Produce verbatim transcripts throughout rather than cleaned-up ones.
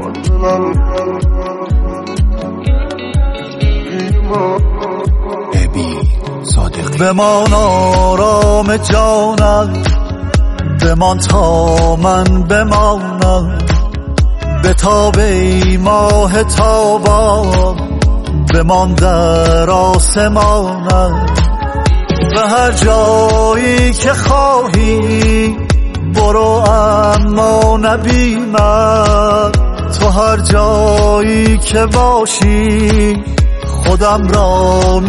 بمان آرام جانم، بمان تا من بمانم، به تاب ای ماه تابان، بمان در آسمانم. به هر جایی که خواهی برو اما نبینم، تو هر جایی که باشی خودم را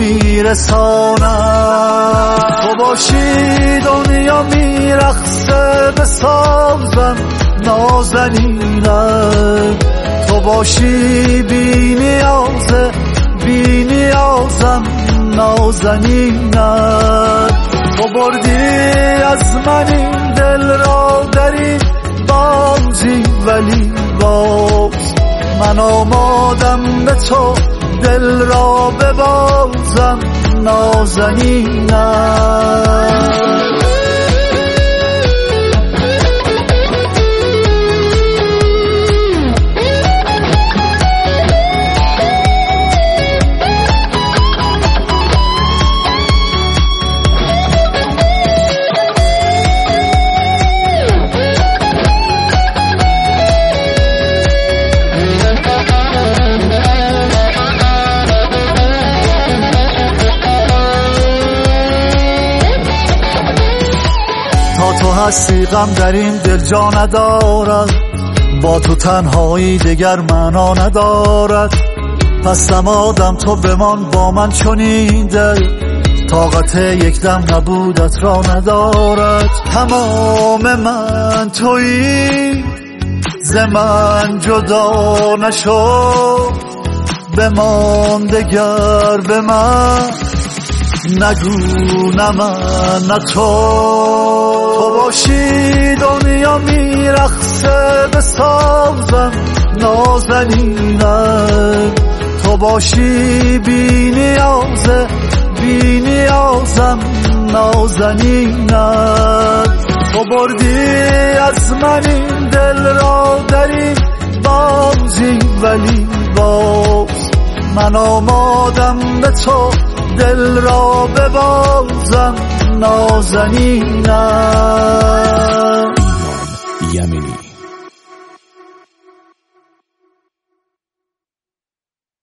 میرسانم. تو باشی دنیا میرقصه به سازم نازنینم، تو باشی بی نیازه بی نیازم نازنینم. تو بردی از من این دل را در این بازی، ولی باز من آمادم به تو دل را ببازم نازنینم. تو هستی غم در این دل جا ندارد، با تو تنهایی دگر معنا ندارد. پس نمادم تو بمان با من چنین دل، طاقت یک دم نبودت را ندارد. تمام من تویی ز من جدا نشو، بمان دگر به من نگو نه من نه تو. تو باشی دنیا میرقصه به سازم نازنینم، تو باشی بی نیازه بی نیازم نازنینم. تو بردی از من این دل را در این بازی، ولی باز من آمادم به تو دل را ببازم نازنینم.